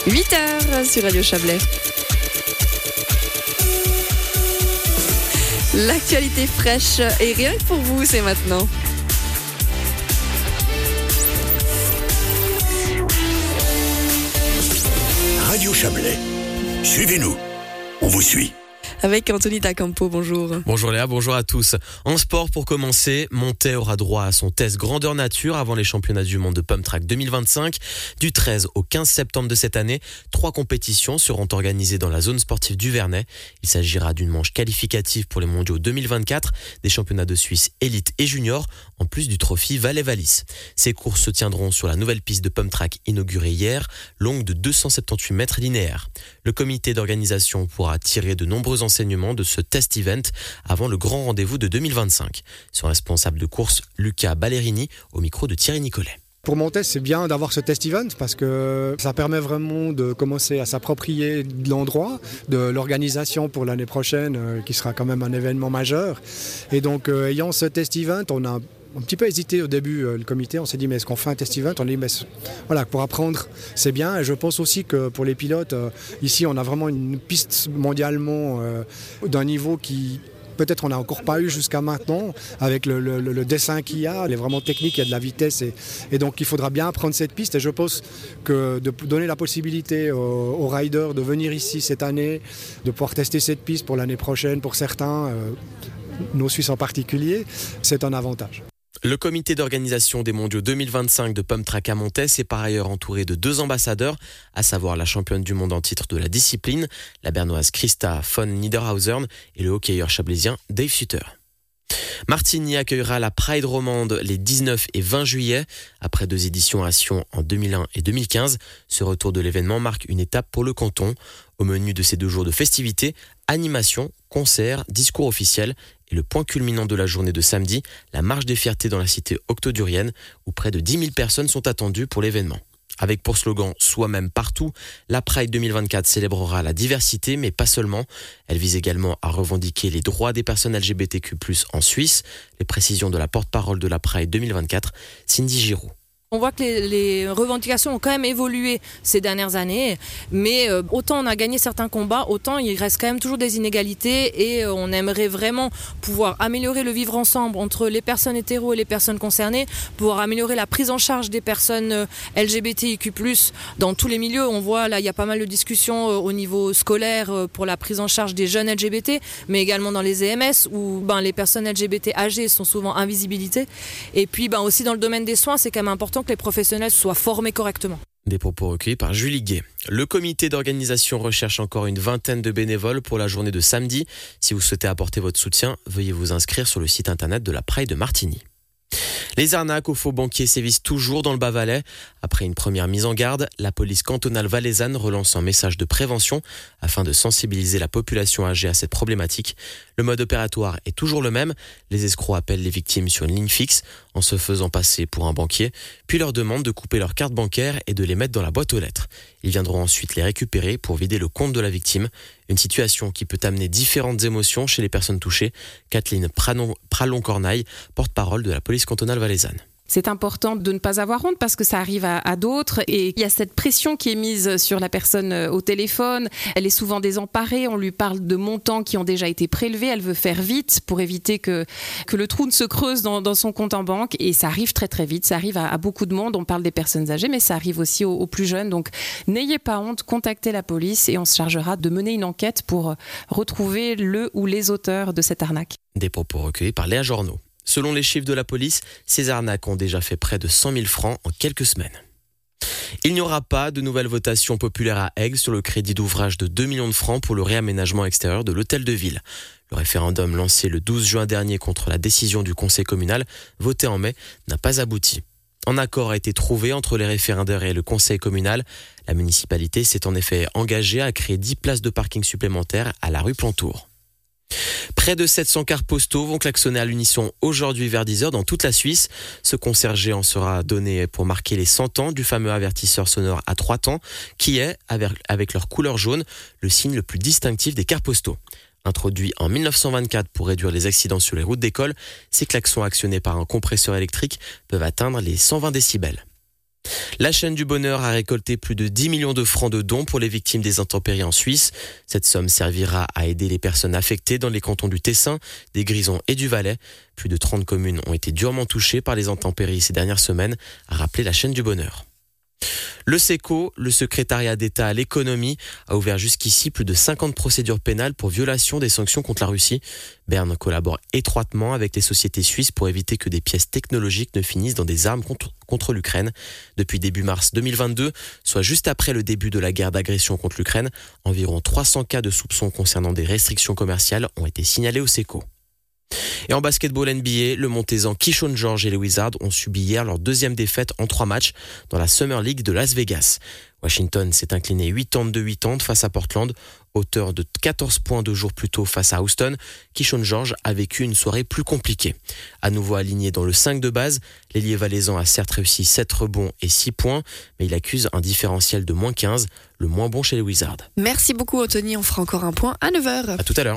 8h sur Radio Chablais. L'actualité fraîche et rien que pour vous, c'est maintenant. Radio Chablais. Suivez-nous. On vous suit. Avec Anthony Tacampo, bonjour. Bonjour Léa, bonjour à tous. En sport, pour commencer, Montet aura droit à son test grandeur nature avant les championnats du monde de Pump Track 2025. Du 13 au 15 septembre de cette année, 3 compétitions seront organisées dans la zone sportive du Vernet. Il s'agira d'une manche qualificative pour les mondiaux 2024, des championnats de Suisse élite et junior, en plus du trophée Valais-Valis. Ces courses se tiendront sur la nouvelle piste de Pump Track inaugurée hier, longue de 278 mètres linéaires. Le comité d'organisation pourra tirer de nombreux enseignements de ce test event avant le grand rendez-vous de 2025. Son responsable de course, Luca Ballerini, au micro de Thierry Nicolet. Pour mon test, c'est bien d'avoir ce test event parce que ça permet vraiment de commencer à s'approprier de l'endroit, de l'organisation pour l'année prochaine, qui sera quand même un événement majeur. Et donc, ayant ce test event, on a un petit peu hésité au début, le comité, on s'est dit mais est-ce qu'on fait un test event? On a dit mais voilà, pour apprendre c'est bien, et je pense aussi que pour les pilotes, ici on a vraiment une piste mondialement d'un niveau qui peut-être on n'a encore pas eu jusqu'à maintenant, avec le dessin qu'il y a, elle est vraiment technique, il y a de la vitesse et donc il faudra bien apprendre cette piste, et je pense que de donner la possibilité aux riders de venir ici cette année, de pouvoir tester cette piste pour l'année prochaine, pour certains, nos Suisses en particulier, c'est un avantage. Le comité d'organisation des mondiaux 2025 de Pump Track à Montet est par ailleurs entouré de 2 ambassadeurs, à savoir la championne du monde en titre de la discipline, la bernoise Christa von Niederhausen, et le hockeyeur chablaisien Dave Sutter. Martigny accueillera la Pride romande les 19 et 20 juillet. Après 2 éditions à Sion en 2001 et 2015, ce retour de l'événement marque une étape pour le canton. Au menu de ces 2 jours de festivités, animation, concerts, discours officiels et le point culminant de la journée de samedi, la marche des fiertés dans la cité octodurienne où près de 10 000 personnes sont attendues pour l'événement. Avec pour slogan « Soi-même partout », la Pride 2024 célébrera la diversité, mais pas seulement. Elle vise également à revendiquer les droits des personnes LGBTQ+, en Suisse. Les précisions de la porte-parole de la Pride 2024, Cindy Giroux. On voit que les revendications ont quand même évolué ces dernières années, mais autant on a gagné certains combats, autant il reste quand même toujours des inégalités, et on aimerait vraiment pouvoir améliorer le vivre ensemble entre les personnes hétéros et les personnes concernées, pouvoir améliorer la prise en charge des personnes LGBTIQ+, dans tous les milieux. On voit là, il y a pas mal de discussions au niveau scolaire pour la prise en charge des jeunes LGBT, mais également dans les EMS où les personnes LGBT âgées sont souvent invisibilisées. Et puis aussi dans le domaine des soins, c'est quand même important que les professionnels soient formés correctement. Des propos recueillis par Julie Guay. Le comité d'organisation recherche encore une vingtaine de bénévoles pour la journée de samedi. Si vous souhaitez apporter votre soutien, veuillez vous inscrire sur le site internet de la Pride de Martigny. Les arnaques aux faux banquiers sévissent toujours dans le Bas-Valais. Après une première mise en garde, la police cantonale valaisanne relance un message de prévention afin de sensibiliser la population âgée à cette problématique. Le mode opératoire est toujours le même. Les escrocs appellent les victimes sur une ligne fixe en se faisant passer pour un banquier, puis leur demandent de couper leurs cartes bancaires et de les mettre dans la boîte aux lettres. Ils viendront ensuite les récupérer pour vider le compte de la victime. Une situation qui peut amener différentes émotions chez les personnes touchées. Kathleen Pralon-Cornaille, porte-parole de la police cantonale valaisanne. C'est important de ne pas avoir honte parce que ça arrive à d'autres, et il y a cette pression qui est mise sur la personne au téléphone. Elle est souvent désemparée, on lui parle de montants qui ont déjà été prélevés, elle veut faire vite pour éviter que le trou ne se creuse dans son compte en banque, et ça arrive très très vite, ça arrive à beaucoup de monde. On parle des personnes âgées, mais ça arrive aussi aux plus jeunes, donc n'ayez pas honte, contactez la police et on se chargera de mener une enquête pour retrouver le ou les auteurs de cette arnaque. Des propos recueillis par Léa Journeau. Selon les chiffres de la police, ces arnaques ont déjà fait près de 100 000 francs en quelques semaines. Il n'y aura pas de nouvelle votation populaire à Aigues sur le crédit d'ouvrage de 2 millions de francs pour le réaménagement extérieur de l'hôtel de ville. Le référendum lancé le 12 juin dernier contre la décision du conseil communal, voté en mai, n'a pas abouti. Un accord a été trouvé entre les référendaires et le conseil communal. La municipalité s'est en effet engagée à créer 10 places de parking supplémentaires à la rue Plantour. Près de 700 cars postaux vont klaxonner à l'unisson aujourd'hui vers 10h dans toute la Suisse. Ce concert géant sera donné pour marquer les 100 ans du fameux avertisseur sonore à 3 temps, qui est, avec leur couleur jaune, le signe le plus distinctif des cars postaux. Introduit en 1924 pour réduire les accidents sur les routes d'école, ces klaxons actionnés par un compresseur électrique peuvent atteindre les 120 décibels. La chaîne du bonheur a récolté plus de 10 millions de francs de dons pour les victimes des intempéries en Suisse. Cette somme servira à aider les personnes affectées dans les cantons du Tessin, des Grisons et du Valais. Plus de 30 communes ont été durement touchées par les intempéries ces dernières semaines, a rappelé la chaîne du bonheur. Le SECO, le secrétariat d'État à l'économie, a ouvert jusqu'ici plus de 50 procédures pénales pour violation des sanctions contre la Russie. Berne collabore étroitement avec les sociétés suisses pour éviter que des pièces technologiques ne finissent dans des armes contre l'Ukraine. Depuis début mars 2022, soit juste après le début de la guerre d'agression contre l'Ukraine, environ 300 cas de soupçons concernant des restrictions commerciales ont été signalés au SECO. Et en basketball NBA, le Montezan Keyshawn George et les Wizards ont subi hier leur deuxième défaite en 3 matchs dans la Summer League de Las Vegas. Washington s'est incliné 82-80 face à Portland, auteur de 14 points 2 jours plus tôt face à Houston. Keyshawn George a vécu une soirée plus compliquée. À nouveau aligné dans le 5 de base, l'ailier valaisan a certes réussi 7 rebonds et 6 points, mais il accuse un différentiel de -15, le moins bon chez les Wizards. Merci beaucoup Anthony, on fera encore un point à 9h. À tout à l'heure.